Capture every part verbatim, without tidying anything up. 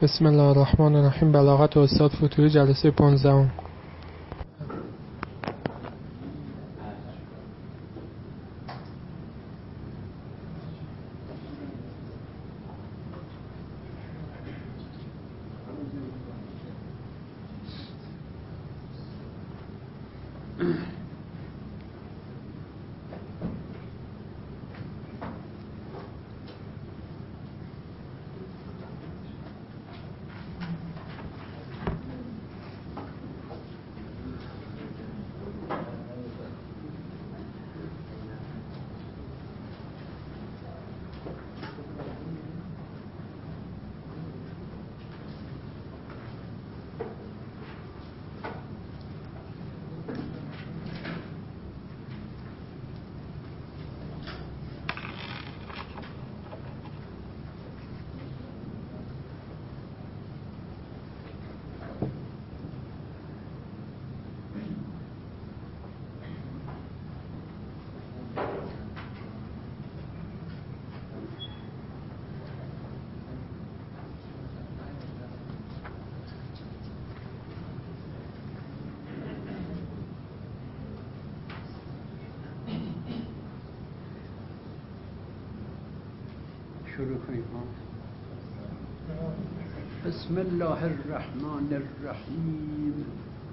بسم الله الرحمن الرحیم. بلاغت استاد فتوحی، جلسه پانزدهم. شروع کنیم. بسم الله الرحمن الرحیم.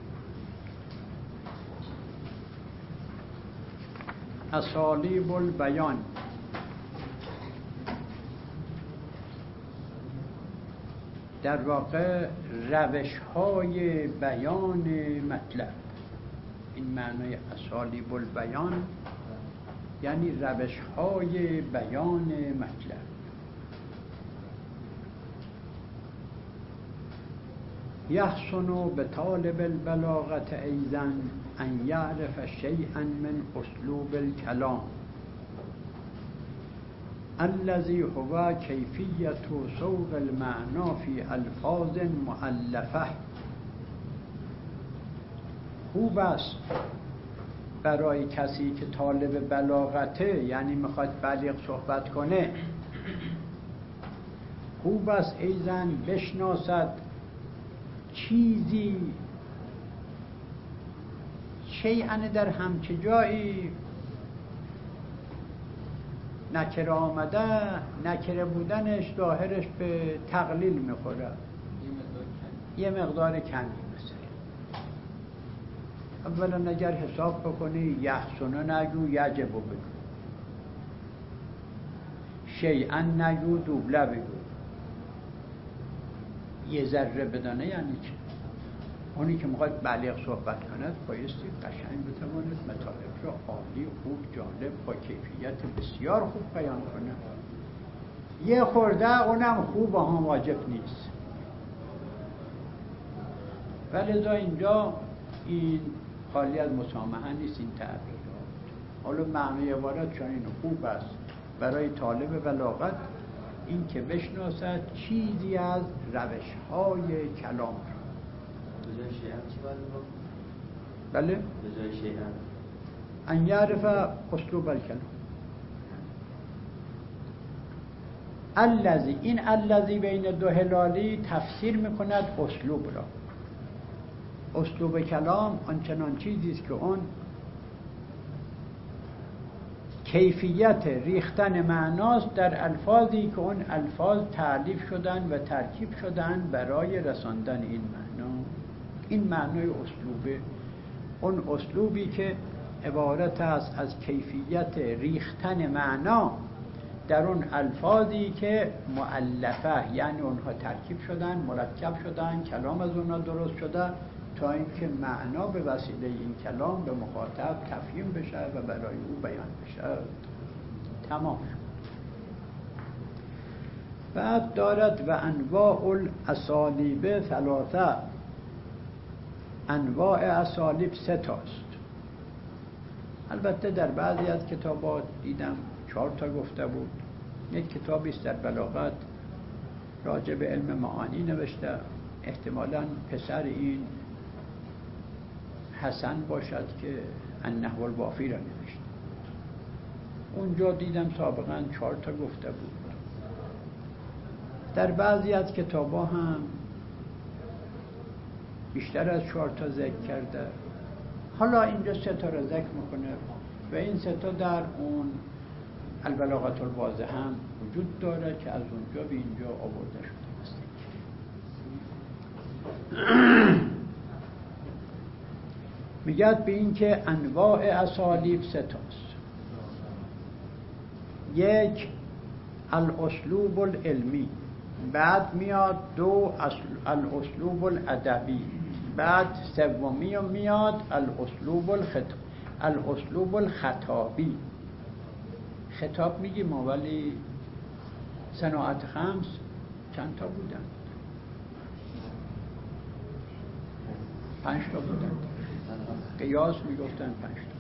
اسالیب البیان. در واقع روش‌های بیان مطلب. این معنای اسالیب البیان یعنی روش‌های بیان مطلب. یحسن بطالب البلاغة ایضا ان یعرف شیئا من اسلوب الکلام الذي هو کیفیت سوق المعنی فی الفاظ مؤلفه. خوب است برای کسی که طالب بلاغته، یعنی میخواد بلیغ صحبت کنه، خوب است ایضا بشناسد چیزی شیئا در همچه جایی نکره آمده، نکره بودنش ظاهرش به تقلیل میخوره، یه مقدار کمی. مثلا اولا اگر حساب بکنی یحسن نگو یجب بگو، شیئا نگو دوبله بگو، یه ذره بدانه یعنی چه؟ اونی که میخواد بلیغ صحبت کند بایستی قشنگ بتواند مطالب را عالی، خوب، جالب، با کیفیت بسیار خوب بیان کنه. یه خورده اونم خوب هم واجب نیست. ولذا اینجا این خالی از مسامحه نیست این تعبیرات. حالا معنی عبارت چون این خوب است برای طالب بلاغت این که بشناسد چیزی از روش‌های کلام را. به جای شیئا چی باید بگم؟ بله؟ به جای شیئا ان یعرف اسلوب الکلام. الذی، این الذی بین دو هلالی تفسیر میکند اسلوب را. اسلوب کلام آنچنان چیزی است که اون کیفیت ریختن معناست در الفاظی که اون الفاظ تعلیف شدن و ترکیب شدن برای رساندن این معنا. این معنای اسلوبه، اون اسلوبی که عبارت است از کیفیت ریختن معنا در اون الفاظی که مؤلفه، یعنی اونها ترکیب شدن، مرکب شدن، کلام از اونها درست شده تا اینکه معنا به وسیله این کلام به مخاطب تفهیم بشه و برای او بیان بشه. تمام. بعد دارد و انواع الاسالیب ثلاثه. انواع اسالیب سه تاست. البته در بعضی از کتابات دیدم چهار تا گفته بود. یک کتابی است در بلاغت راجع به علم معانی نوشته، احتمالاً پسر این حسن باشد که النحو الوافی را نوشت. اونجا دیدم سابقاً چهار تا گفته بود. در بعضی از کتابا هم بیشتر از چهار تا ذکر کرده. حالا اینجا سه تا را ذکر میکنه و این سه تا در اون البلاغة الواضحه هم وجود داره که از اونجا به اینجا آورده شده است. میگه به این که انواع اسالیب سه تاست. یک الاسلوب العلمی، بعد میاد دو الاسلوب الادبی، بعد سومی میاد الاسلوب الخط... الاسلوب الخطابی. خطاب میگیم ما، ولی صناعت خمس چند تا بودن؟ پنج تا بودن. قیاس میگفتن پنج تا.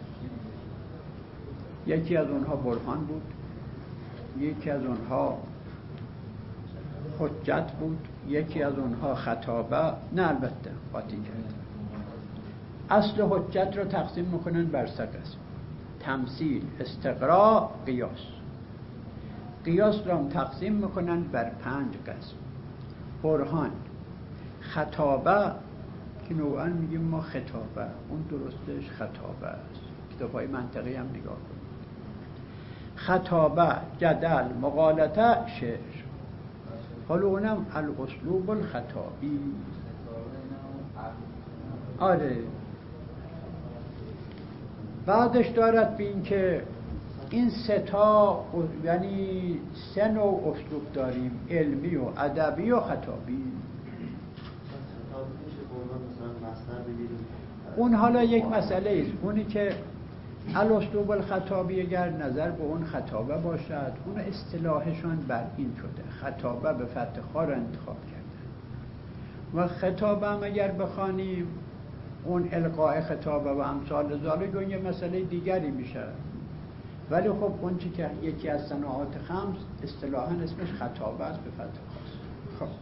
یکی از اونها برهان بود، یکی از اونها حجت بود، یکی از اونها خطابه. نه البته قاطی کرد. اصل حجت رو تقسیم میکنن بر سه قسم: تمثیل، استقراء، قیاس. قیاس رو هم تقسیم میکنن بر پنج قسم: برهان، خطابه که نوعا میگیم ما خطابه، اون درستش خطابه است، کتاب‌های منطقی هم نگاه کنید. خطابه، جدل، مقالطه، شعر. حالا اونم الاسلوب الخطابی. آره. بعدش دارد به این که این سه تا، یعنی سه نوع اسلوب داریم: علمی و ادبی و خطابی. اون حالا یک مسئله است. اونی که الاسلوب الخطابی اگر نظر به اون خطابه باشد، اون اصطلاحشان بر این شده: خطابه به فتح خا را انتخاب کردن. و خطابه هم اگر بخوانیم، اون القاء خطابه و امثال ذالک، اون یه مسئله دیگری میشه. ولی خب اون چی که یکی از صناعات خمس اصطلاحاً اسمش خطابه است به فتح خاست. خب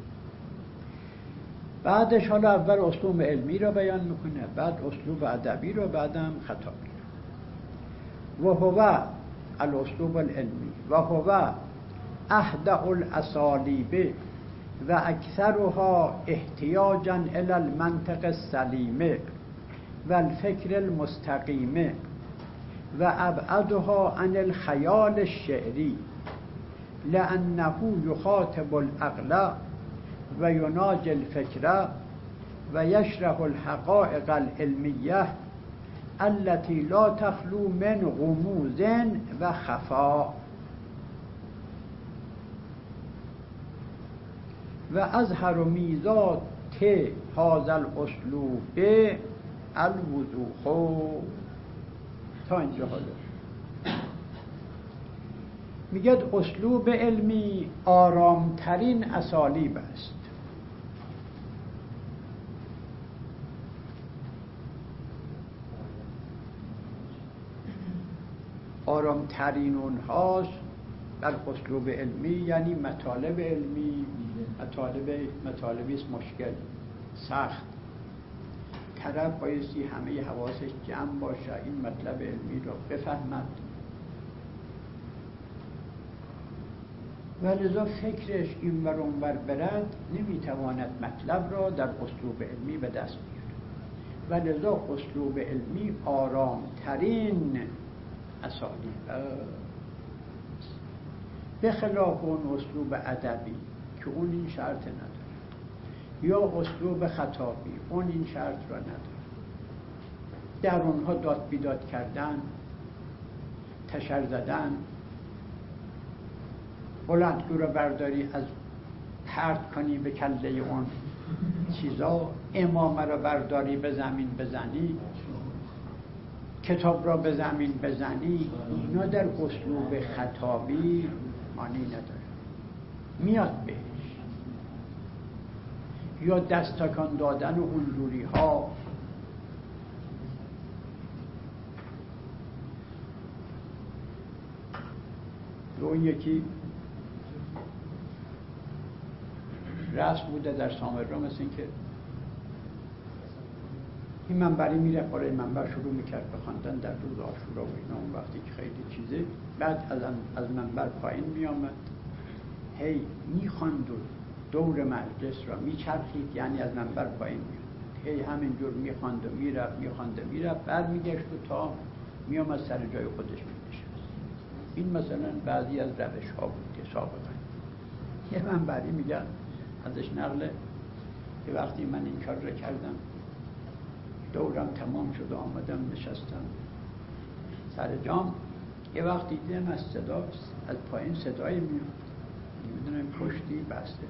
بعدش حالا اول اسلوب علمی رو بیان میکنه، بعد اسلوب ادبی رو، بعدم خطابی رو. و هو الاسلوب العلمی و هو اهدأ الاسالیب و اکثرها احتیاجا الی المنطق السلیم و الفکر المستقیم و ابعدها عن الخیال الشعری لانه یخاطب العقل و یناجی الفکر و یشرح الحقائق العلمیه التي لا تخلو من غموض و خفا. و اظهر میزات هذا الاسلوب الوضوح. تا اینجا حالا میگه اسلوب علمی آرامترین اسالیب است. آرامترین اونهاست در اسلوب علمی، یعنی مطالب علمی مطالب مطالبی است مشکل، سخت. طرف بایستی همه حواسش جمع باشه، این مطلب علمی رو بفهمد و لذا فکرش این ور اون ور برد، نمیتواند مطلب را در اسلوب علمی به دست بیاره. و لذا اسلوب علمی آرامترین اسالیب است، به خلاف اون اسلوب ادبی که اون این شرط نداره، یا اسلوب خطابی اون این شرط را نداره. در اونها داد بیداد کردن، تشر زدن، بلندگو را برداری از پرت کنی به کله اون چیزا، امامه را برداری به زمین بزنی، کتاب را به زمین بزنی، اینا در اسلوب خطابی معنی نداره. میاد بهش یا دست تکان دادن و اونجوری ها. اون یکی رسم بوده در سامرا، مثل این که این منبری میره برای منبر شروع میکرد به خواندن در روز عاشورا و اینا. اون وقتی که خیلی چیزه، بعد از از منبر پایین میامد هی میخواند و دور مجلس را میچرخید، یعنی از منبر پایین میاد، هی همینجور میخواند و میرفت میخواند و میرفت، برمیگشت و تا میامد سر جای خودش مینشست. این مثلا بعضی از روش ها بود که سابقا یه منبری میگن ازش نقله که وقتی من این کار را کردم دورم تمام شد و آمدم نشستم سر جام، یه وقتی دیدم از صدا از پایین صدایی میاد، میدونم پشتی بسته،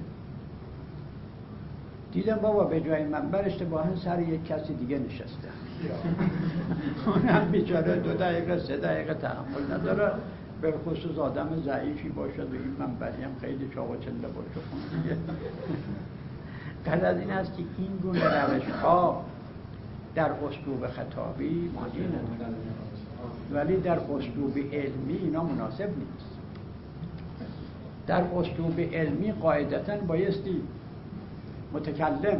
دیدم بابا به جای منبر اشتباها سر یک کسی دیگه نشسته. اونم بیچاره دو دقیقه سه دقیقه تحمل نداره، به خصوص آدم ضعیفی باشد و این منبری هم خیلی چاق و چله باشه خون دیگه. قد از این است که این گونه روش ها در اسلوب خطابی معنی نداره، ولی در اسلوب علمی اینا مناسب نیست. در اسلوب علمی قاعدتاً بایستی متکلم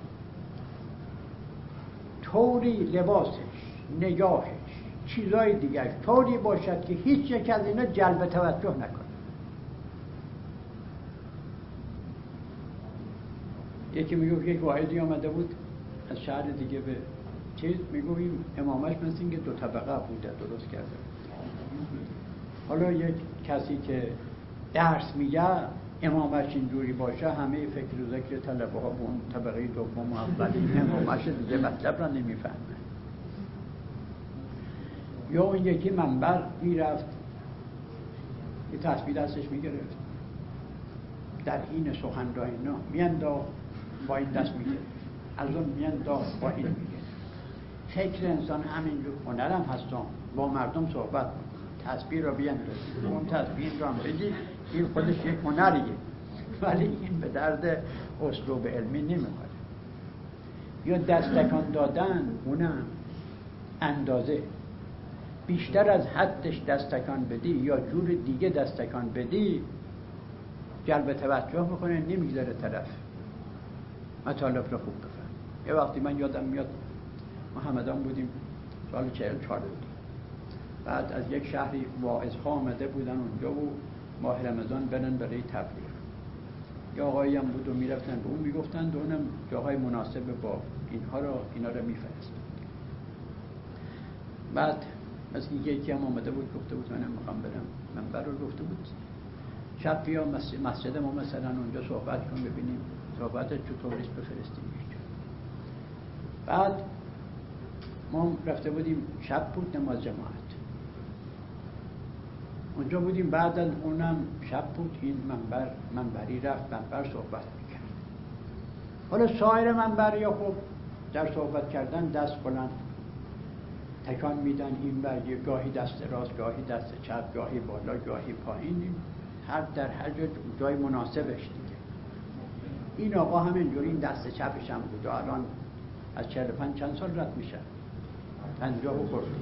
طوری لباسش، نگاهش، چیزای دیگر طوری باشد که هیچ یک از اینا جلب توجه نکنه. یکی میگه یک واحدی آمده بود از شهر دیگه به چیز، میگه این امامش مثل اینکه دو طبقه بوده درست کرده. حالا یک کسی که درس میگه امامش اینجوری باشه، همه فکر و ذکر طلبه ها به اون طبقه دوم و اولی امامش دیگه مطلب را نمیفهمه. یا اون یکی منبر میرفت یه تسبیح دستش میگرفت، در این سخنرانی نه میانداخت با این دست میگرفت، از اون میانداخت با این میگرفت. فکر انسان همینجور هنرم هستم، با مردم صحبت کنه، تسبیح را بیاندازی، اون تسبیح را هم بگی، این خودش یک هنریه، ولی این به درد اسلوب علمی نمیخوره. یا دستکان دادن، اونم اندازه بیشتر از حدش دستکان بدی یا جور دیگه دستکان بدی جلب توجه میکنه، نمیگذاره طرف مطالب رو خوب بفهم. یه وقتی من یادم میاد محمدان بودیم سال چهل چهار بودیم، بعد از یک شهری واعظها آمده بودن اونجا و ماه رمضان برن برای تبلیغ. یا آقایی هم بود و میرفتن به اون میگفتن و اونم جاهای مناسب با اینها را اینا را میفرست. بعد مثل اینکه یکی هم آمده بود گفته بود منم میخوام برم منبر رو، گفته بود شب بیا مسجد ما مثلا اونجا صحبت کن ببینیم صحبتت چطوریست بفرستیم اینجا. بعد ما رفته بودیم، شب بود نماز جماعت اونجا بودیم، بعد از اونم شب بود، این منبر منبری رفت منبر صحبت میکرد. حالا سایر منبری ها خب در صحبت کردن دست بلند تکان میدن این برگی، گاهی دست راست گاهی دست چپ، گاهی بالا گاهی پایین، هر در هر جا جای مناسبش دیگه. این آقا همینجوری این دست چپش هم بود و الان از چهل و پنج چند سال رد میشه، پنجاه و خورده.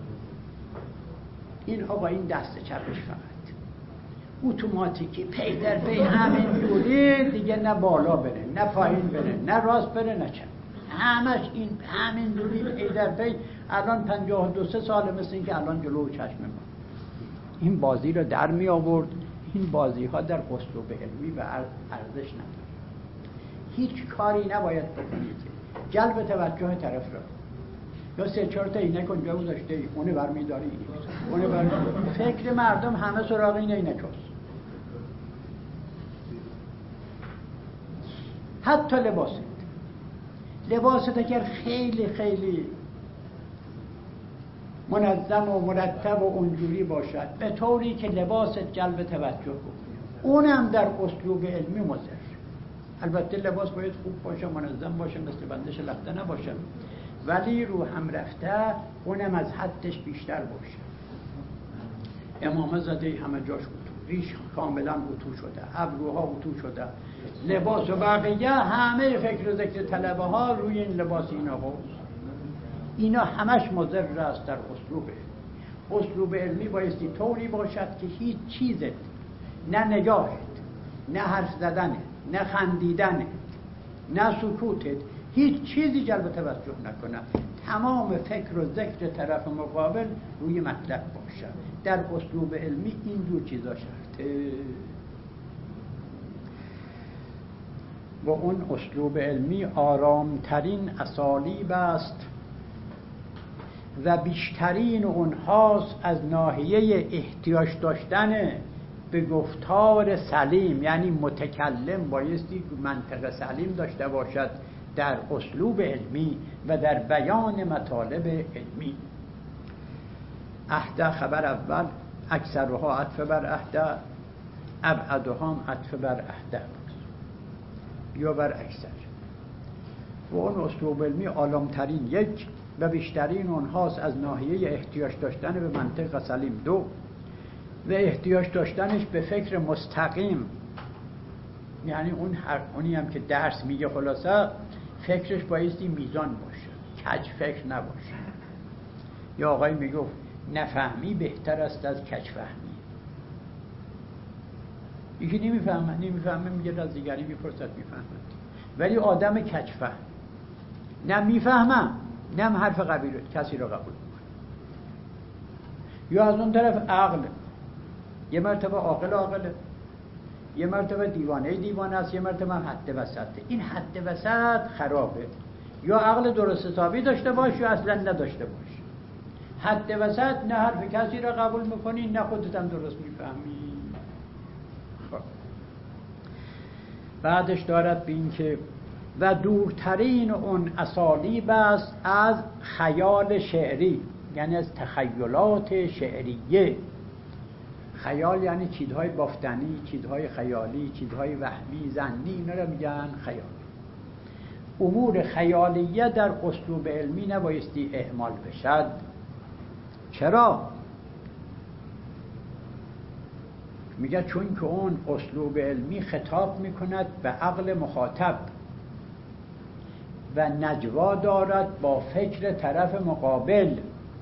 این آقا این دست چپش فقط اتوماتیکی پی در پی همینجوری دیگه، نه بالا بره نه پایین بره نه راست بره نه چپ، همش این همینجوری پی در پی. الان پنجاه و دو سه ساله، مثل این که الان جلو چشم ما این بازی رو در می آورد. این بازی ها در اسلوب علمی و ارزش نداره. هیچ کاری نباید بکنید جلب توجه طرف را. یا سه چهار تا اینک اونجا گذاشته اونه برمی‌داری اونه برمی‌داری، فکر مردم همه سراغ این اینکاست. حتی لباست لباست اگر خیلی خیلی منظم و مرتب و اونجوری باشد به طوری که لباست جلب توجه کنه، اونم در اسلوب علمی مضر. البته لباس باید خوب باشه، منظم باشه، مثل بندش لخته نباشه، ولی رو هم رفته اونم از حدش بیشتر باشه. امامه زده همه جاش اتو، ریش کاملا اتو شده، ابروها اتو شده، لباس و بقیه همه فکر و ذکر طلبه ها روی این لباس اینا باست. اینا همش مضر است در اسلوب. اسلوب علمی بایستی طوری باشد که هیچ چیزت، نه نگاهت، نه حرف زدنت، نه خندیدنت، نه سکوتت، هیچ چیزی جلب توجه نکنه. تمام فکر و ذکر طرف مقابل روی مطلب باشه. در اسلوب علمی این دو چیزا شرطه. و اون اسلوب علمی آرامترین اسالیب است و بیشترین اونهاست از ناحیه احتیاج داشتن به گفتار سلیم، یعنی متکلم بایستی منطق سلیم داشته باشد در اسلوب علمی و در بیان مطالب علمی. احده خبر اول، اکثرها عطف بر احده، ابعدها هم عطف بر احده یا بر اکثر. و اون اسلوب علمی عالمترین یک و بیشترین اونهاست از ناحیه احتیاج داشتن به منطق سلیم دو و احتیاج داشتنش به فکر مستقیم، یعنی اون هر اونی هم که درس میگه خلاصه فکرش بایستی میزان باشه، کج فکر نباشه. یا آقای میگفت نفهمی بهتر است از کج فهمی. یکی نمیفهمه نمیفهمه میگه از دیگری میپرسد میفهمد، ولی آدم کج فهم نه میفهمم نه حرف قبیل کسی رو قبول میکنه. یا از اون طرف عقل، یه مرتبه عاقل عاقله، یه مرتبه دیوانه دیوانه است، یه مرتبه حد وسطه. این حد وسط خرابه، یا عقل درست حسابی داشته باش یا اصلا نداشته باش. حد وسط نه حرف کسی را قبول میکنی نه خودت هم درست میفهمی. خب بعدش دارد به این که و دورترین اون اسالیب است از خیال شعری، یعنی از تخیلات شعریه. خیال یعنی چیزهای بافتنی، چیزهای خیالی، چیزهای وهمی، ظنی، اینا رو میگن خیال. امور خیالیه در اسلوب علمی نبایستی اهمال بشد. چرا؟ میگه چون که اون اسلوب علمی خطاب میکند به عقل مخاطب و نجوا دارد با فکر طرف مقابل،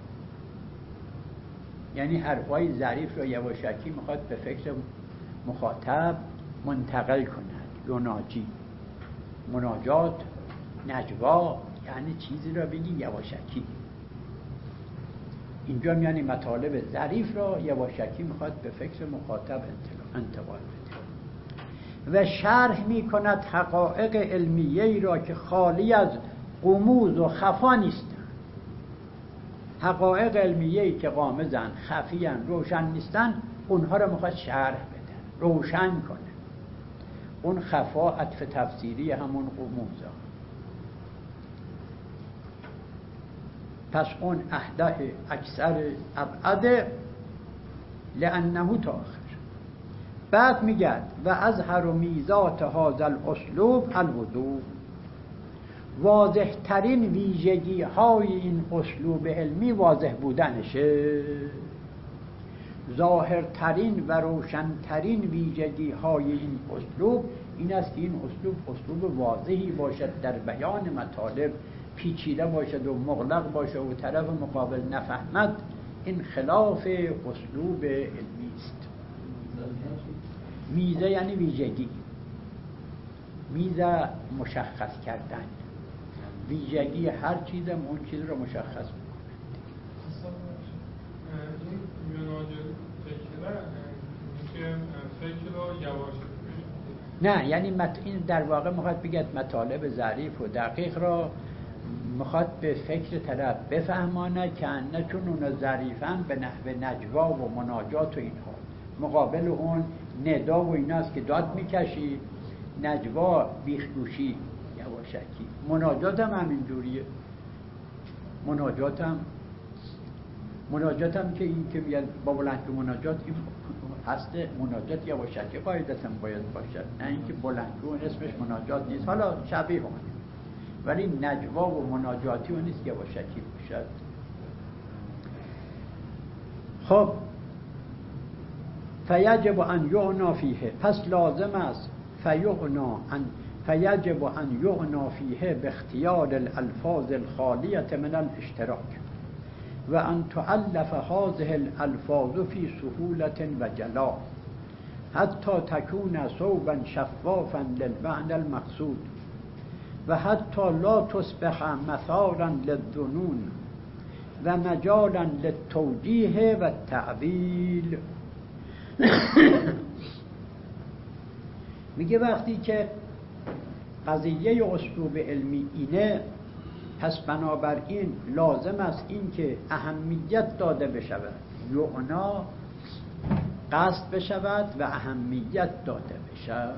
یعنی حرفای ظریف رو یواشکی میخواد به فکر مخاطب منتقل کند. یوناجی مناجات، نجوا یعنی چیزی رو بگی یواشکی. اینجا یعنی مطالب ظریف را یواشکی میخواد به فکر مخاطب انتقال بده و شرح میکند حقایق علمیه‌ای را که خالی از غموض و خفا نیستند. حقایق علمیه‌ای که غامضن، خفیان، روشن نیستن، اونها را میخواد شرح بده، روشن کنه. اون خفا عطف تفسیری همون غموضه. پس اون احده اکثر ابعد لانه تا آخر. بعد میگه و اظهر میزات هذا الاسلوب الوضوح، واضح ترین ویژگی های این اسلوب علمی واضح بودنشه. ظاهرترین و روشنترین ویژگی های این اسلوب این است که این اسلوب اسلوب واضحی باشد در بیان مطالب، پیچیده باشد و مغلق باشد و طرف مقابل نفهمد. این خلاف اسلوب علمی است. میزه یعنی ویژگی، میزه مشخص کردن، ویژگی هر چیزم اون چیز رو مشخص میکنه. این مناجر فکره که فکر رو یواش نه، یعنی مت... این در واقع میخواد بگید مطالب ظریف و دقیق را میخواد به فکر طرف بفهمانه که نه چون اونا ظریفن به نحو نجوا و مناجات و اینها. مقابل اون ندا و ایناست که داد میکشی، نجوا بیخگوشی یواشکی. مناجات هم همین جوریه. مناجات هم مناجات هم که این که بیاد با بلندگو مناجات این هست. مناجات یواشکی قاعدتا باید باشد، نه اینکه بلندگو اسمش مناجات نیست، حالا شبیه اون، ولی نجوا و مناجاتی اون نیست یواشکی باشد. خب فیجب ان یعنا فیه، پس لازم است فیعنا ان فیجب ان یعنا فیه به اختیار الالفاظ الخالیة من الاشتراک و ان تؤلف هذه الالفاظ فی سهولة و جلا حتی تکون ثوبا شفافا للمعنى المقصود و حتی لا تصبح مثارا للظنون و مجالا للتوجیه و التعویل. میگه وقتی که قضیه اسلوب علمی اینه، پس بنابراین لازم است این که اهمیت داده بشود، یعنا قصد بشود و اهمیت داده بشود.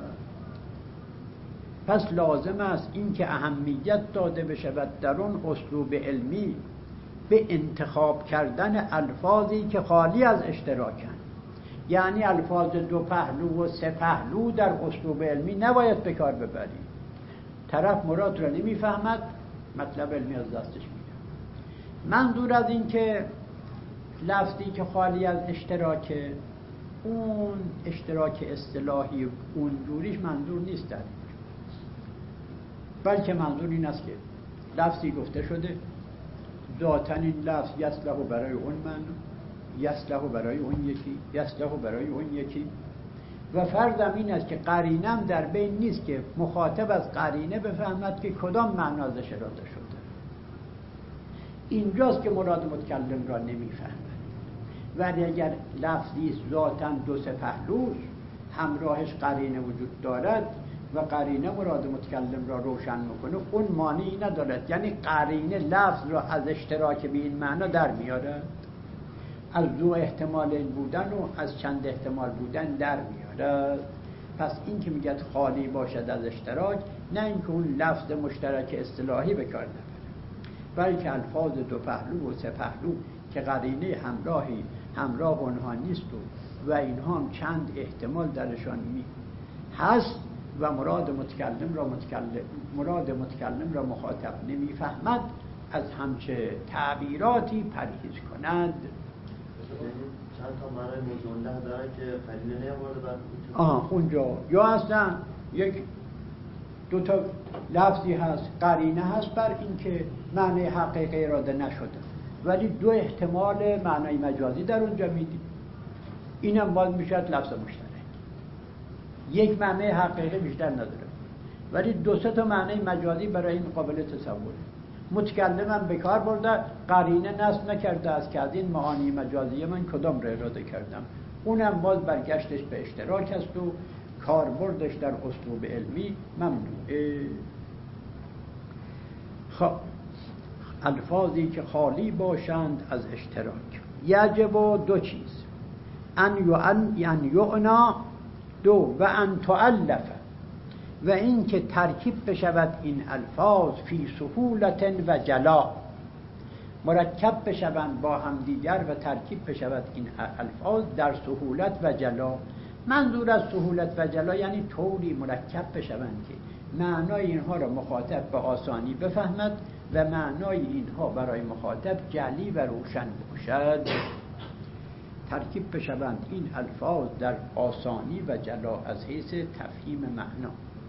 پس لازم است این که اهمیت داده بشود در اون اسلوب علمی به انتخاب کردن الفاظی که خالی از اشتراکن. یعنی الفاظ دو پهلو و سه پهلو در اسلوب علمی نباید به کار ببرید. طرف مراد را نمیفهمد، مطلب علمی از دستش میده. منظور از این که لفظی که خالی از اشتراکه، اون اشتراک اصطلاحی اون جوریش منظور نیست در اینجا، بلکه منظور این است که لفظی گفته شده ذاتاً این لفظ یصلح برای اون معنی، یصلح برای اون یکی، یصلح برای اون یکی، و فرضم این است که قرینم در بین نیست که مخاطب از قرینه بفهمد که کدام معنا ازش اراده شده. اینجاست که مراد متکلم را نمیفهمد. ولی اگر لفظی ذاتاً دو سه پهلوست، همراهش قرینه وجود دارد و قرینه مراد متکلم را روشن میکنه، اون معنی ندارد. یعنی قرینه لفظ را از اشتراک به این معنا در میارد، از دو احتمال این بودن و از چند احتمال بودن در میارد. پس این که میگه خالی باشد از اشتراک، نه اینکه اون لفظ مشترک اصطلاحی به کار نبره، بلکه الفاظ دو پهلو و سه پهلو که قرینه همراهی همراه اونها نیست و, و اینها هم چند احتمال درشان می هست و مراد متکلم را متکلم مراد متکلم را مخاطب نمیفهمد، از همچه تعبیراتی پرهیز کنند. چند تا معنای موضوع داره که قرینه نیاورده بعد آها اونجا یا اصلا یک دو تا لفظی هست قرینه هست بر اینکه معنی حقیقی اراده نشده، ولی دو احتمال معنای مجازی در اونجا میدی، اینم باز میشد لفظ مشترک. یک معنی حقیقی بیشتر نداره، ولی دو سه تا معنی مجازی برای این قابل تصوره. متکلمم به کار برده، قرینه نصب نکرده است که از این معانی مجازی من کدام را اراده کردم. اونم باز برگشتش به اشتراک است و کاربردش در اسلوب علمی ممنوعه. خب الفاظی که خالی باشند از اشتراک، یجب دو چیز، ان یعن یعنا دو و ان تؤلف، و این که ترکیب بشود این الفاظ فی سهولت و جلا، مرکب بشوند با هم دیگر و ترکیب بشود این الفاظ در سهولت و جلا. منظور از سهولت و جلا یعنی طوری مرکب بشوند که معنای اینها را مخاطب به آسانی بفهمد و معنای اینها برای مخاطب جلی و روشن باشد. ترکیب بشوند این الفاظ در آسانی و جلا از حیث تفهیم معنا،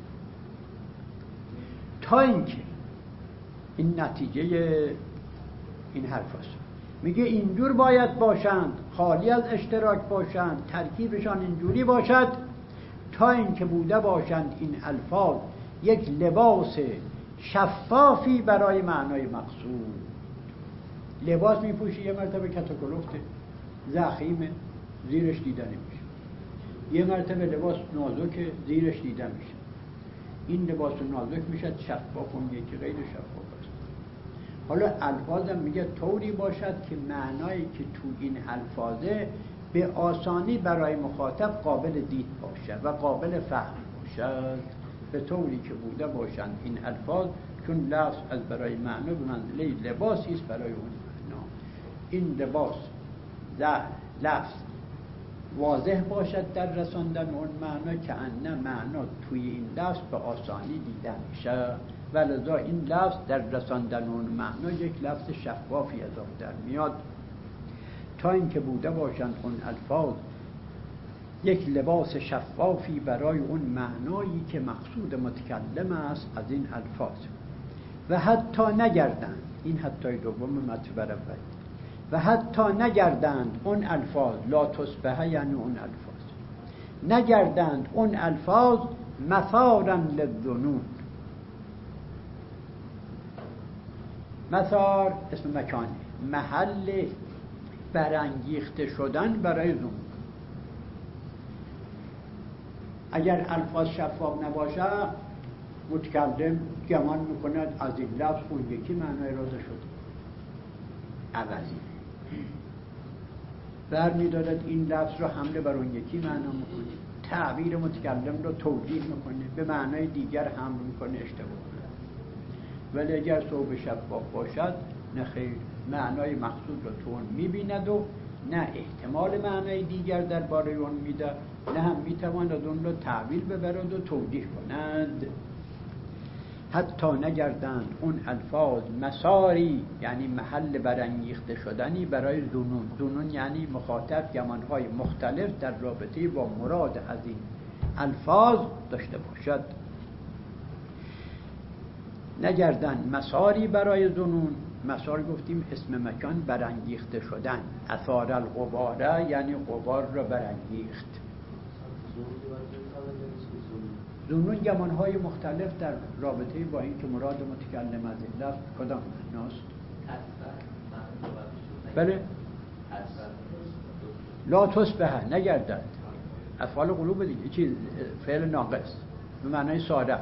تا اینکه این نتیجه این حرف است. میگه اینجور باید باشند، خالی از اشتراک باشند، ترکیبشان اینجوری باشد تا اینکه بوده باشند این الفاظ یک لباس شفافی برای معنای مقصود. لباس میپوشی یه مرتبه کتاکلفته، ضخیمه، زیرش دیده نمیشه. یه مرتبه لباس نازکه، زیرش دیده میشه. این لباس نازک میشه شفاف، اون یکی غیر شفاف است. حالا الفاظم میگه طوری باشد که معنایی که تو این الفاظه به آسانی برای مخاطب قابل دید باشد و قابل فهم باشد، به طوری که بوده باشند این الفاظ، چون لفظ از برای معنا به منزله لباسی است برای اون معنا. این لباس در لفظ واضح باشد در رساندن اون معنا که انه معنا توی این لفظ به آسانی دیده میشه، ولذا این لفظ در رساندن اون معنا یک لفظ شفافی از آن در میاد، تا اینکه بوده باشند اون الفاظ یک لباس شفافی برای اون معنایی که مقصود متکلم است از این الفاظ، و حتی نگردند، این حتی دوم مطلب اول، و حتی نگردند اون الفاظ، لا تصبح یعنی اون الفاظ نگردند اون الفاظ مثارا للظنون. مثار اسم مکانه، محل برانگیخته شدن برای ظنون. اگر الفاظ شفاف نباشه متکلم گمان میکند از این لفظ اون یکی معنای اراده شده، عوضی برمی‌دارد این لفظ رو حمله بر اون یکی معنا میکنه، تعبیر متکلم رو توجیه میکنه، به معنای دیگر حمل میکنه، اشتباه کنه. ولی اگر ثوب شفاف باشد نه خیر، معنای مقصود رو تو اون میبیند و نه احتمال معنای دیگر درباره اون میده، نه هم میتواند اون رو تعبیر ببرد و توجیه کند. حتی نگردند اون الفاظ مساری، یعنی محل برانگیخته شدنی برای ظنون. ظنون یعنی مخاطب گمانهای مختلف در رابطه با مراد از این الفاظ داشته باشد. نگردند مساری برای ظنون. مسار گفتیم اسم مکان، برانگیخته شدن. اثار الغباره یعنی غبار را برانگیخت. ظنون گمانهای مختلف در رابطه با این که مراد متکلم از این لفظ کدام معناست؟ بله، لا تصبح، نگردد. افعال قلوب دیگه، چیز فعل ناقص به معنای ساده.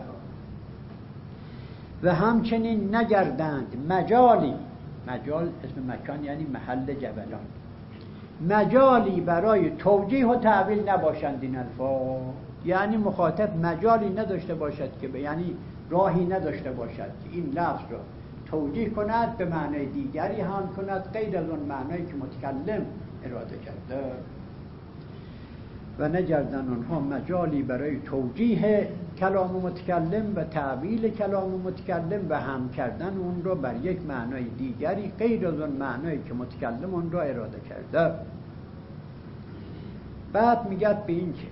و همچنین نگردند مجالی، مجال اسم مکان یعنی محل جبلان، مجالی برای توجیه و تعبیل نباشند این الفاظ. یعنی مخاطب مجالی نداشته باشد که به یعنی راهی نداشته باشد که این لفظ را توجیه کند، به معنای دیگری هم کند غیر از اون معنایی که متکلم اراده کرده. و نگردن اونها مجالی برای توجیه کلام متکلم و تعبیل کلام متکلم و هم کردن اون را بر یک معنای دیگری غیر از اون معنایی که متکلم اون را اراده کرده. بعد میگه به این که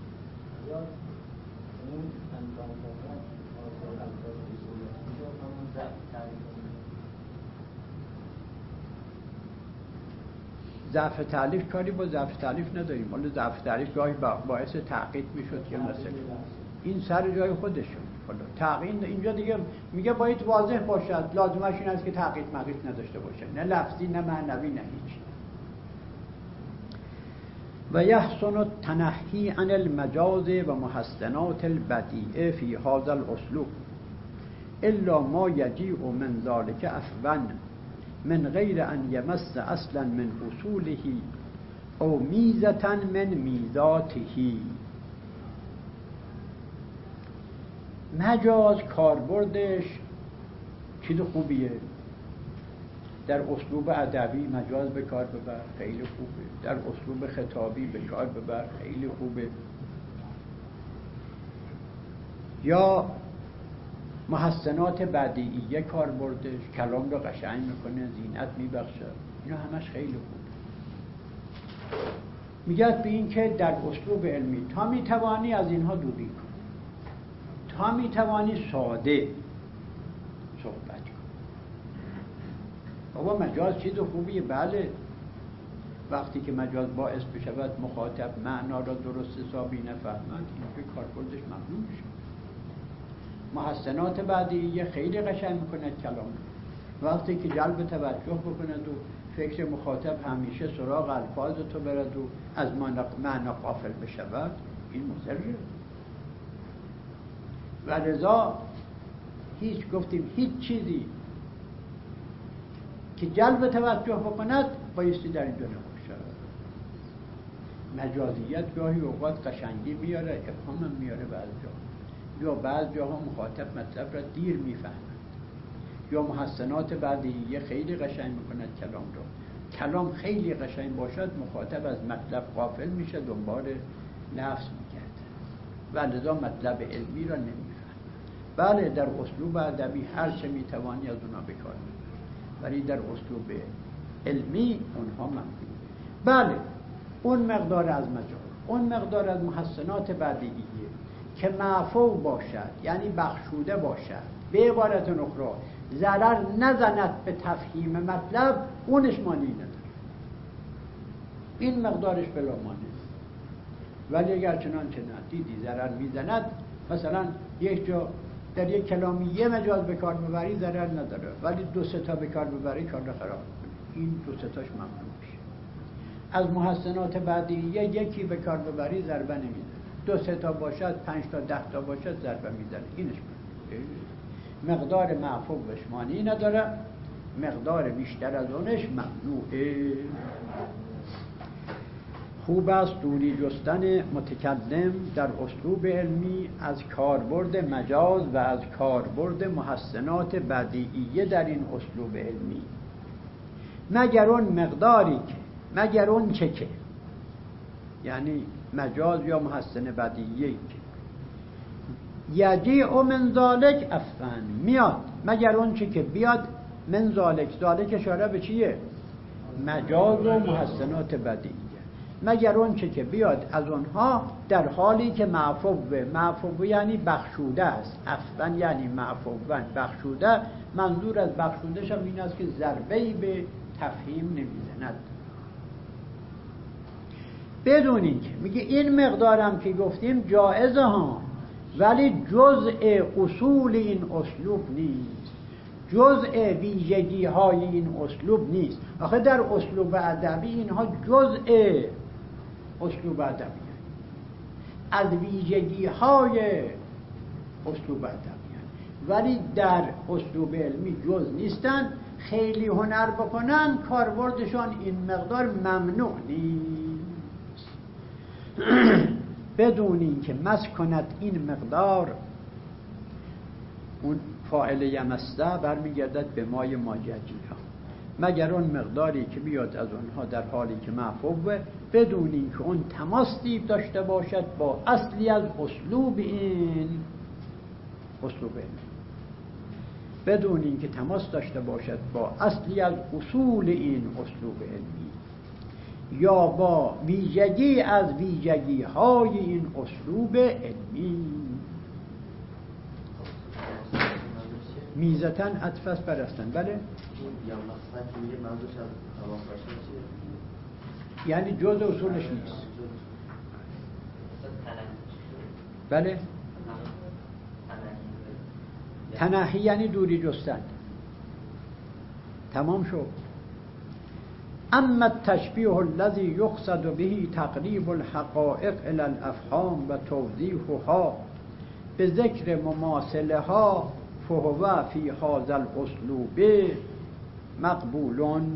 ضعف تعلیف کاری با ضعف تعلیف نداریم. ولی ضعف تعلیف گاهی باعث تعقید میشد که مثلا این سر جای خودشون. حالا تعقیید اینجا دیگه میگه باید واضح باشد، لازمش این است که تعقید مقید نداشته باشه، نه لفظی نه معنوی نه هیچ. و یحسن التنحی عن المجاز و محسنات البدیعه فی هذا الاسلوب الا ما یجیء من ذلك عفوا من غیر ان یمس اصلا من اصوله او میزة من میزاته. مجاز کاربردش چیز خوبیه، در اسلوب ادبی مجاز به کار ببر، خیلی خوبه. در اسلوب خطابی به کار ببر، خیلی خوبه. یا محسنات بدیعیه کار بردش، کلام رو قشنگ میکنه، زینت میبخشه، اینا همش خیلی خوبه. میگه به این که در اسلوب علمی تا میتوانی از اینها دوری کن، تا میتوانی ساده صحبت کن. بابا مجاز چیز خوبیه، بله. وقتی که مجاز باعث بشود مخاطب معنا را درست حسابی نفهمد، این که کاربردش ممنوع میشه. محسنات بدیعیه خیلی قشنگ میکند کلام. وقتی که جلب توجه بکند و فکر مخاطب همیشه سراغ الفاظ تو برد و از معنا غافل بشود، این مضره. و لذا هیچ گفتیم هیچ چیزی که جلب توجه بکند بایستی در اینجا نباشد. مجازیت گاهی اوقات قشنگی میاره، ابهام هم میاره بعض جا، یا بعض جاها مخاطب مطلب را دیر میفهمد. یا محسنات بدیعیه خیلی قشنگ میکند کلام را. کلام خیلی قشنگ باشد، مخاطب از مطلب غافل میشه، دنبال لفظ میگرده و لذا مطلب علمی را نمیفهم. بله در اسلوب ادبی هر چه میتوانی از اونا بکار میبری، ولی در اسلوب علمی اونها ممنوع. بله اون مقدار از مجال، اون مقدار از محسنات بدیعیه که معفو باشد، یعنی بخشوده باشد، به عبارت اخرى ضرر نزند به تفهیم مطلب، اونش مانی نداره، این مقدارش بلا مانع. ولی اگر چنانچه دیدی ضرر میزند، مثلا یک جا در یک کلامی یه مجاز به کار ببری ضرر نداره، ولی دو سه تا به کار ببری کار رو خراب می‌کنی، این دو سه تاش ممنوع میشه. از محسنات بدیعیه یکی به کار ببری ضربه نمیزنه، دو سه تا باشد، پنج تا ده تا باشد ضربه میزنه، اینش ممنوع. مقدار معفوش معنی نداره، مقدار بیشتر از اونش ممنوعه. خوب است دوری جستن متکلم در اسلوب علمی از کاربرد مجاز و از کاربرد محسنات بدیعیه در این اسلوب علمی، مگر اون مقداری که مگر اون چه که یعنی مجاز یا محسن بدیعیه که یجیء من ذالک افن میاد، مگر اون چه که بیاد من ذالک، ذالک اشاره به چیه؟ مجاز و محسنات بدیعیه، مگر اون چه که بیاد از اونها در حالی که معفوه، معفوه یعنی بخشوده است، افن یعنی معفوه بخشوده. منظور از بخشوده شم این است که ضربه‌ای به تفهیم نمیزند. بدونین که میگه این مقدارم که گفتیم جائزه ها، ولی جزء اصول این اسلوب نیست، جزء ویژگی های این اسلوب نیست. آخه در اسلوب ادبی اینها جزء اسلوب ادبی از ویژگی های اسلوب ادبی، ولی در اسلوب علمی جز نیستن. خیلی هنر بکنن کاربردشان این مقدار ممنوع نیست. بدونین که مس کند این مقدار، اون فاعل یمسته برمیگردد به مای ماججی ها، مگر اون مقداری که بیاد از اونها در حالی که معفوه، بدونین که اون تماسی داشته باشد با اصلی از اسلوب این اسلوب علمی، بدونین که تماس داشته باشد با اصلی از اصول این اسلوب علمی یا با ویژگی از ویژگی های این اسلوب علمی. میزتن عطف برستن. بله یعنی جز اصولش نیست. بله تنحی یعنی دوری جستن. تمام شد. اما التشبیه الذي يقصد به تقریب الحقائق الى الافهام و توضیحها به ذکر مماثلها فهو فی هذا الاسلوب مقبولون.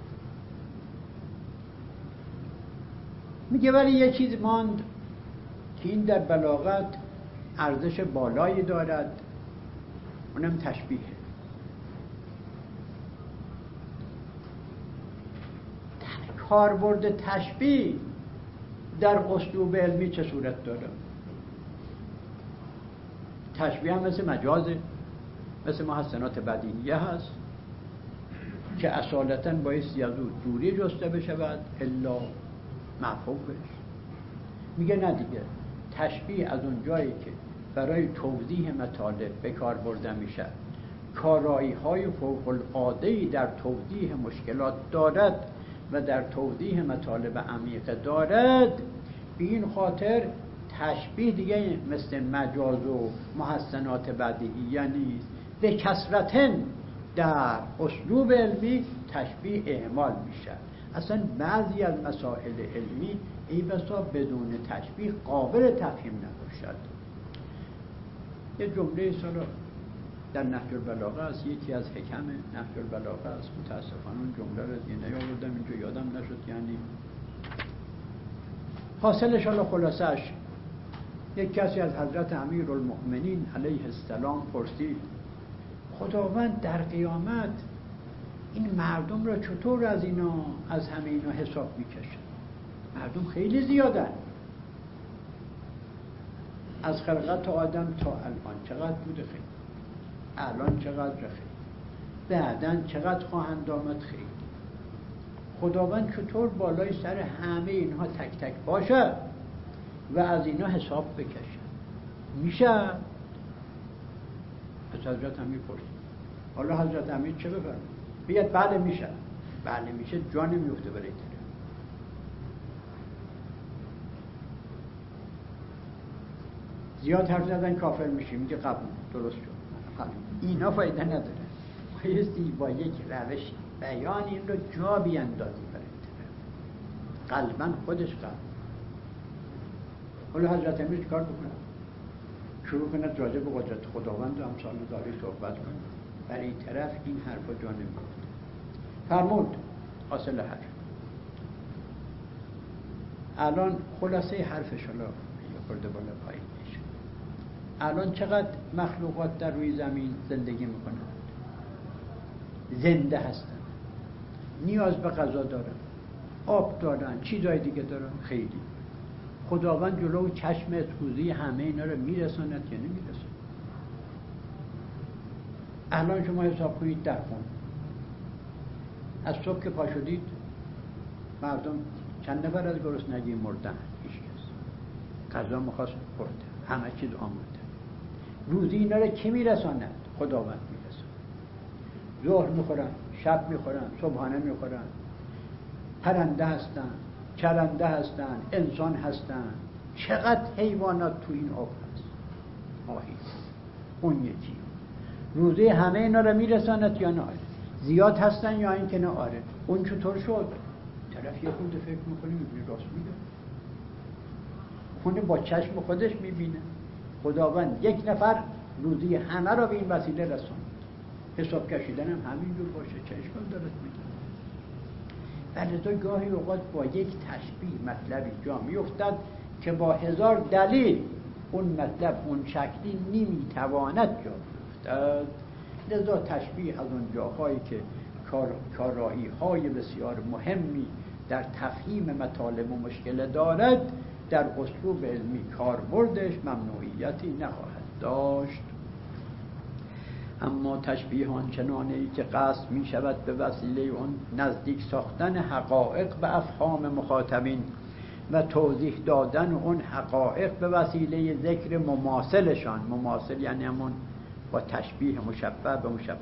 میگه ولی یه چیز ماند که این در بلاغت ارزش بالایی دارد، اونم تشبیه. کاربرد تشبیه در اسلوب علمی چه صورت داره؟ تشبیه هم مثل مجازه، مثل محسنات بدیعیه هست که اصالتاً بایستی از او دوری جسته بشود الا معفوف بشه. میگه نه دیگه، تشبیه از اون جایی که برای توضیح مطالب به کار برده میشه، کارایی های فوق العاده‌ای در توضیح مشکلات دارد و در توضیح مطالب عمیق دارد، به این خاطر تشبیه دیگه مثل مجاز و محسنات بدیعیه نیست. به کثرتن در اسلوب علمی تشبیه اعمال میشه. اصلا بعضی از مسائل علمی ای بسا بدون تشبیه قابل تفهیم نباشد. یه جمله سالا در نهج البلاغه است، یکی از حکم نهج البلاغه است. متاسفانه اون جمله رو دیگه نیاوردم اینجا، یادم نشد. یعنی حاصلش حالا خلاصش، یک کسی از حضرت امیرالمؤمنین علیه السلام پرسید خداوند در قیامت این مردم را چطور از اینا از همه اینا حساب میکشن؟ مردم خیلی زیادن، از خلقت آدم تا الان چقدر بوده؟ خیلی. الان چقدر خیلی، بعدن چقدر خواهند آمد؟ خیلی. خداوند چطور بالای سر همه اینها تک تک باشه و از اینا حساب بکشه؟ میشه؟ از حضرت امیر پرسید. حالا حضرت امیر چه بفرمید؟ بیاد بله میشه. بله میشه، جا نمیفته برای طرف. زیاد حرف زدن کافر میشیم. میگه قبول، درست شد. قبول. اینا فایده نداره. بایستی با یک روش بیان این رو جا بیاندازی برای طرف. قلباً خودش قبول. حالا حضرت امیر چه کار بکنه؟ شروع کند راجع به قدرت خداوند و امثال ذالک صحبت کنه، برای این طرف این حرفا جا نمی‌افته. فرمود حاصل حرف. الان خلاصه حرفش حالا یه خورده بالا پایین میشه. الان چقدر مخلوقات در روی زمین زندگی میکنند؟ زنده هستند، نیاز به غذا دارن، آب دارن، چیزای دیگه دارن، خیلی. خداوند جلو چشم اتکوزی همه اینا رو میرساند یا نمیرساند؟ الان شما حساب کنید در خون از صبح که پا شدید مردم چند نفر از گرسنگی مردن؟ هیچ کس. غذا میخواست خورده، همه چیز آماده. روزی اینا رو کی میرساند؟ خداوند میرساند. ظهر میخورن، شب میخورن، صبحانه میخورن. پرنده هستن، چرنده هستن، انسان هستن. چقدر حیوانات تو این آب هست. ماهی، اون یکی. روزی همه اینا رو میرساند یا نه؟ زیاد هستن یا این که نه؟ آره. اون چطور شد؟ طرف یه خونده فکر میکنه میبینه راست میگه. خونه با چشم خودش میبینه. خداوند یک نفر روزی همه را به این وسیله رساند. حساب کشیدن هم همینجور باشه، چه اشکال دارد میگه. بلکه گاهی اوقات با یک تشبیه مطلبی جا میافتد که با هزار دلیل اون مطلب اون شکلی نمیتواند جا بیفتد. لذا تشبیه از اون جاهایی که کار کارایی های بسیار مهمی در تفهیم مطالب و مشکل دارد، در اسلوب علمی کاربردش ممنوعیتی نخواهد داشت. اما تشبیه آنچنانه ای که قصد می شود به وسیله اون نزدیک ساختن حقایق به افهام مخاطبین و توضیح دادن اون حقایق به وسیله ذکر مماثلشان. مماثل یعنی همون با تشبیه مشبه به مشبه.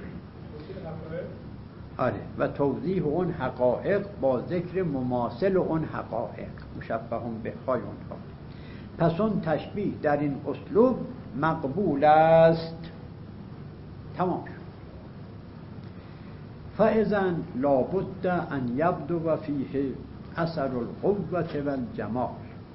آره. و توضیح اون حقایق با ذکر مماثل اون حقایق، مشبه به های اونها. پس اون تشبیه در این اسلوب مقبول است. تمام شد. فاذن لابد ان یبدو فیه اثر القوة والجمال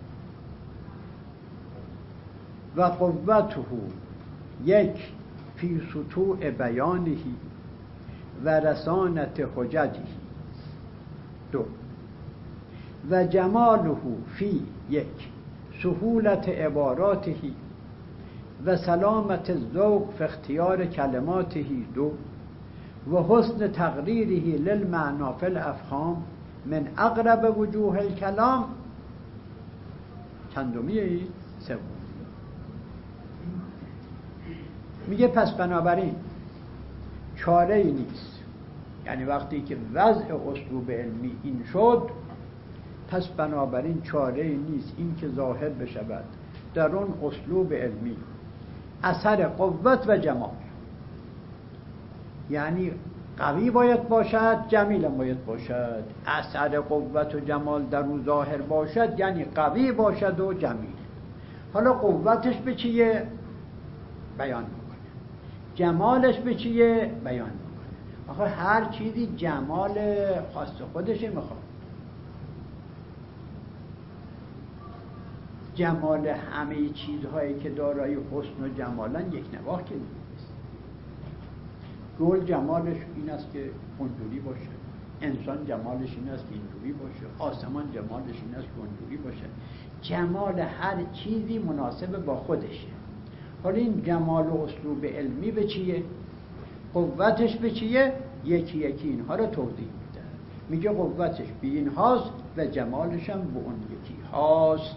و قوته یک فی سطوع بیانه و رسانت حججه، دو و جماله فی یک سهولت عباراته و سلامت الذوق فی اختیار کلماته، دو و حسن تقریره للمعنا فی الافهام من اقرب وجوه الکلام. چندمیه؟ سوم. میگه پس بنابراین چاره ای نیست، یعنی وقتی که وضع اسلوب علمی این شد، پس بنابراین چاره ای نیست این که ظاهر بشود در اون اسلوب علمی اثر قوت و جمال. یعنی قوی باید باشد، جمیل باید باشد. اثر قوت و جمال در او ظاهر باشد یعنی قوی باشد و جمیل. حالا قوتش به چیه؟ بیان میکنه. جمالش به چیه؟ بیان میکنه. آخه هر چیزی جمال خاص خودش میخواد. جمال همه چیزهایی که دارای حسن و جمالن یک نواخت که نیست. گل جمالش این است که اونجوری باشه، انسان جمالش این است که اینجوری باشه، آسمان جمالش این است که اونجوری باشه. جمال هر چیزی مناسب با خودشه. حالا این جمال و اسلوب علمی به چیه؟ قوتش به چیه؟ یکی یکی اینها رو توضیح میده. میگه قوتش به این هاست و جمالش هم به اون یکی هاست.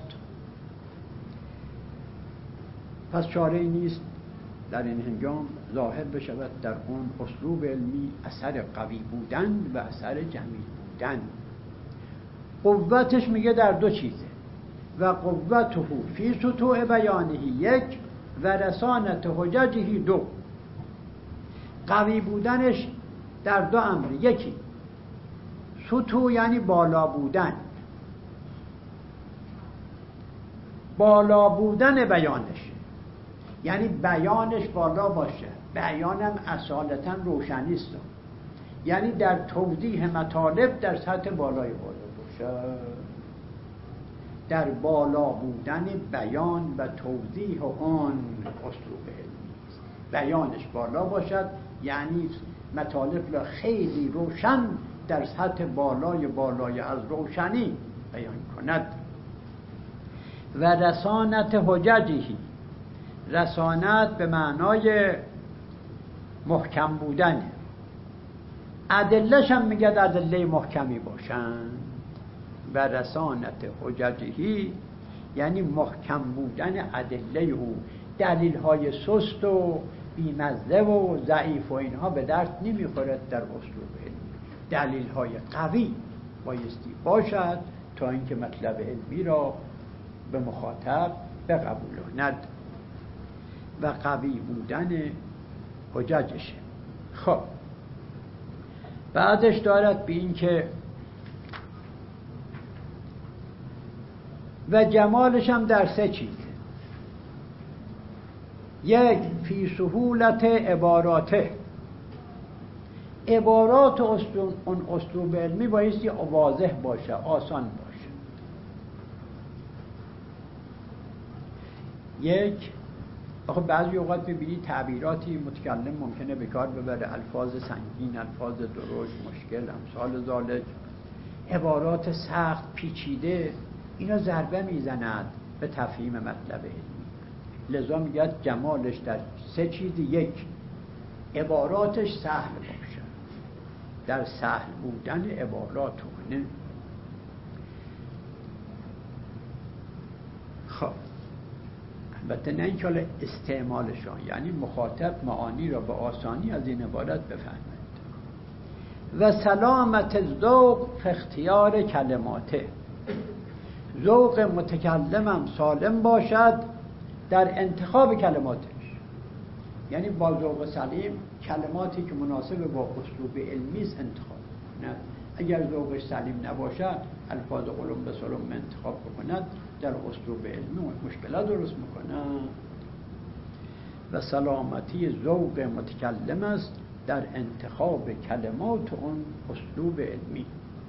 پس چاره ای نیست در این هنگام ظاهر بشود در اون اسلوب علمی اثر قوی بودن و اثر جمیل بودن. قوتش میگه در دو چیزه. و قوته فی سطوع بیانه یک و رسانت حججه دو. قوی بودنش در دو امر. یکی سطوع یعنی بالا بودن، بالا بودن بیانش، یعنی بیانش بالا باشه. بیانم اصالتا روشنیست، یعنی در توضیح مطالب در سطح بالای بالا باشه. در بالا بودن بیان و توضیح آن اسلوب علمی است. بیانش بالا باشد یعنی مطالب را خیلی روشن در سطح بالای بالای از روشنی بیان کند. و رسانت حججهی، رسانت به معنای محکم بودن، ادله‌ش هم میگه ادله محکمی باشند. و رسانت حججهی یعنی محکم بودن ادله او، دلیل های سست و بیمزه و ضعیف و اینها به درد نمیخورد در اسلوب علمی. دلیل های قوی بایستی باشد تا اینکه مطلب علمی را به مخاطب بقبولاند و قوی بودن حججشه. خب بعدش دارد به این که و جمالش هم در سه چیز. یک، فی سهولت عباراته، عبارات اون اسلوب علمی بایستی واضح باشه، آسان باشه. یک، آخه بعضی اوقات ببینید تعبیراتی متکلم ممکنه به کار ببره، الفاظ سنگین، الفاظ درشت، مشکل، امثال ذالک، عبارات سخت پیچیده، اینا ضربه میزند به تفهیم مطلب علمی. لذا میگه جمالش در سه چیز. یک، عباراتش سهل باشه، در سهل بودن عبارات اونه. خب البته نه اینکه حالا استعمالشان، یعنی مخاطب معانی را به آسانی از این عبارت بفهمد. و سلامت ذوق فی اختیار کلماته، ذوق متکلمم سالم باشد در انتخاب کلماتش، یعنی با ذوق سلیم کلماتی که مناسب با اسلوب علمی است انتخاب کند. اگر ذوقش سلیم نباشد الفاظ قلم به سلم انتخاب بکند در اسلوب علمی مشکلات درست میکند. و سلامتی ذوق متکلم است در انتخاب کلمات اون اسلوب علمی.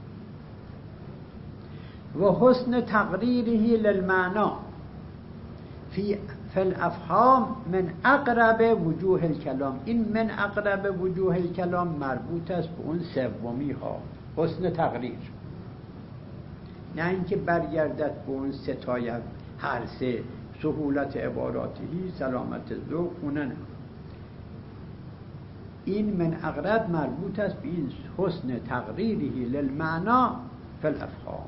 و حسن تقریره للمعنا فی فی الافهام من اقرب وجوه الکلام. این من اقرب وجوه الکلام مربوط است به اون سومی ها، حسن تقریر، نه اینکه برگردد به اون ستای هر سه، سهولت عباراتی، سلامت ذوق، اونه نه. این من اقرب مربوط است به این حسن تقریره للمعنا فی الافهام.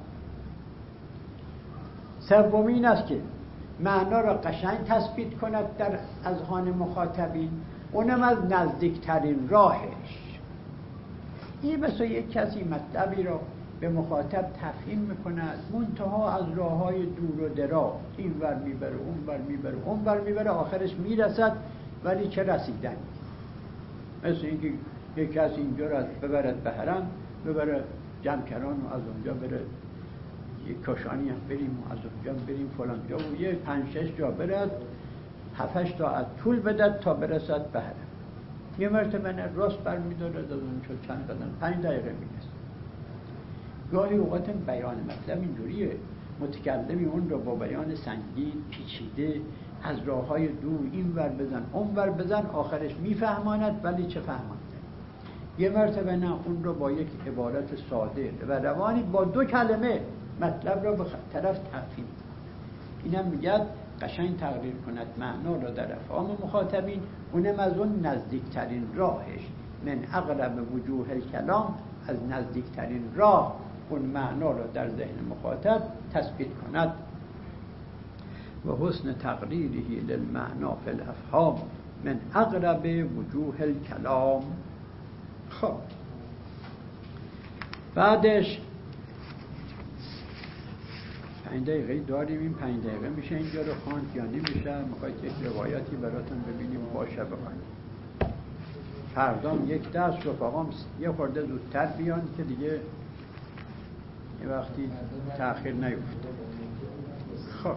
سومین است که معنا را قشنگ تثبیت کند در اذهان مخاطبین، اونم از نزدیکترین راهش. این مثلا یک کسی مطلبی را به مخاطب تفهیم میکند، منتها از راههای دور و دراز، این ور میبره اون ور میبره اون ور میبره، آخرش میرسد ولی چه رسیدنی. مثل اینکه یک کسی اینجا را ببرد به حرم، ببره جمکران و از اونجا بره یک کاشانی هم بریم و از اونجا بریم فلان جا و یک پنج شش جا برد، هفتش تا از طول بدد تا برسد به حرم. یه مرتبه نه راست برمیدارد از اونجا چند قدم، پنج دقیقه میرسد. گاهی اوقات بیان مطلب اینجوریه، متکلمی اون رو با بیان سنگین پیچیده از راه های دور این ور بزن اون ور بزن آخرش میفهماند، ولی چه فهمانده. یه مرتبه نه، اون رو با یک عبارت ساده و روانی با دو کلمه مطلب را به طرف تفهیم. اینم میگه قشنگ تقریر کند معنا را در افهام مخاطبین، اونم از اون نزدیکترین راهش، من اقرب وجوه الکلام، از نزدیکترین راه اون معنا را در ذهن مخاطب تثبیت کند. و حسن تقریره للمعنا فی الافهام من اقرب وجوه الکلام. خب بعدش پنج دقیقه داریم، این پنج دقیقه میشه اینجا رو خواند یا نمیشه؟ میخواید یک روایتی براتون ببینیم باشه بخواید. فردام یک درس رفقام یه خورده زودتر بیان که دیگه یه وقتی تأخیر نیفته. خب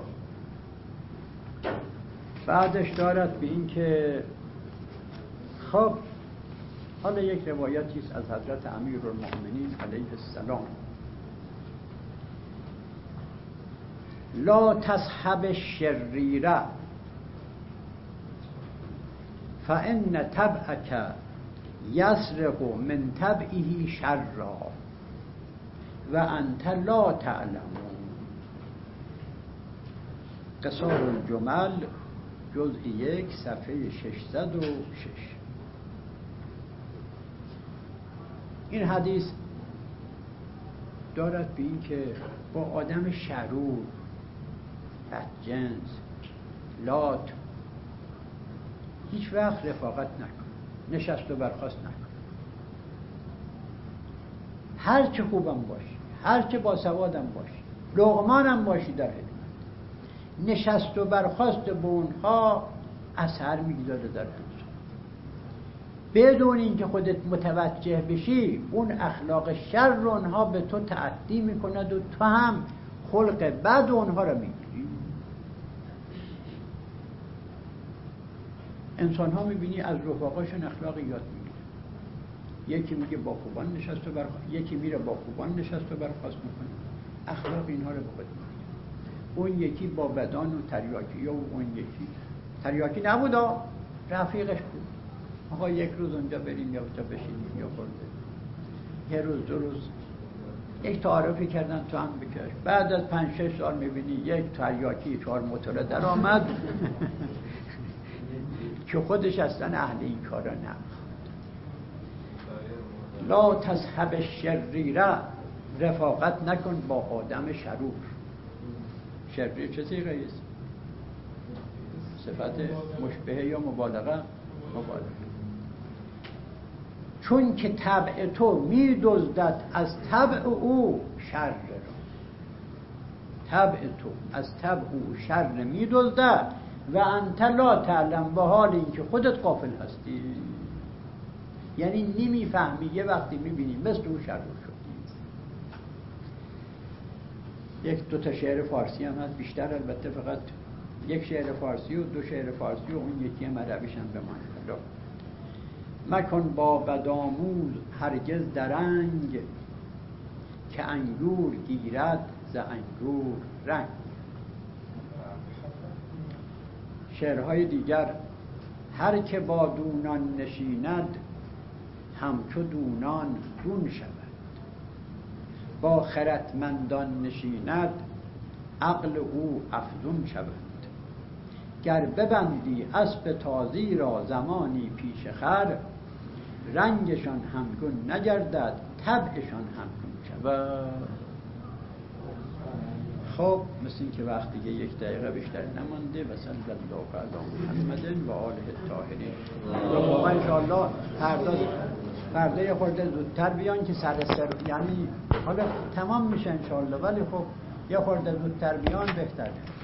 بعدش دارد به این که خب حالا یک روایتی است از حضرت امیرالمؤمنین علیه السلام لا تصحب الشریره فان طبعک یسرق من طبعه شرا و انت لا تعلم. قصار الجمل جزء یک صفحه ششصد و شش. این حدیث دارد به این که با آدم شرور، بدجنس، لات هیچ وقت رفاقت نکن، نشست و برخاست نکن. هرچه خوبم باشی، هرچه باسوادم باشی، لقمانم باشی در خدمت، نشست و برخاست به اونها اثر میگذاره در انسان. بدون اینکه خودت متوجه بشی اون اخلاق شر رو اونها به تو تعدی میکند و تو هم خلق بد اونها رو میگیری. انسان ها میبینی از رفاقاشون اخلاق یاد میگیره. یکی میگه با خوبان نشست و برخاست، یکی میره با خوبان نشست و برخاست میکنه، اخلاق اینها رو به خود میگیره. اون یکی با بدان و تریاکی و اون یکی تریاکی نبودا، رفیقش بود. آقا یک روز اونجا بریم یا اونجا بشینیم یا خورده، یه روز دو روز یک تعارفی کردن تو هم بکش. بعد از پنج شش سال میبینی یک تریاکی چهار موتوره در آمد که خودش اصلا اهل این کارا نبود. لا تصحب الشریره، رفاقت نکن با آدم شرور. شریر چه صیغه است؟ صفت مشبهه یا مبالغه؟ مبالغه. چون که طبع تو می دزدد از طبع او شر را. طبع تو از طبع او شر می دزدد و انت لا تعلم، به حال اینکه خودت غافل هستی. یعنی نمیفهمی، یه وقتی میبینی مثل او شر شدی. یک دو تا شعر فارسی هم هست، بیشتر البته فقط یک شعر فارسی و دو شعر فارسی و اون یکی هم عربیش هم بمانه. مکن با بدآموز هرگز درنگ، که انگور گیرد ز انگور رنگ. شعرهای دیگر: هر که با دونان نشیند همچو دونان دون شود، با خردمندان نشیند عقل او افزون شود. گر ببندی اسب تازی را زمانی پیش خر، رنگشان همگون نگردد طبعشان همگون شود. خب مثل این که وقت دیگه یک دقیقه بیشتر نمانده. و صلی الله علی محمد و آله الطاهرین. واقعا انشاءالله فردا فردا یه خورده زودتر بیان که سر سر یعنی حالا تمام میشه انشاءالله، ولی خب یه خورده زودتر بیان بهتره.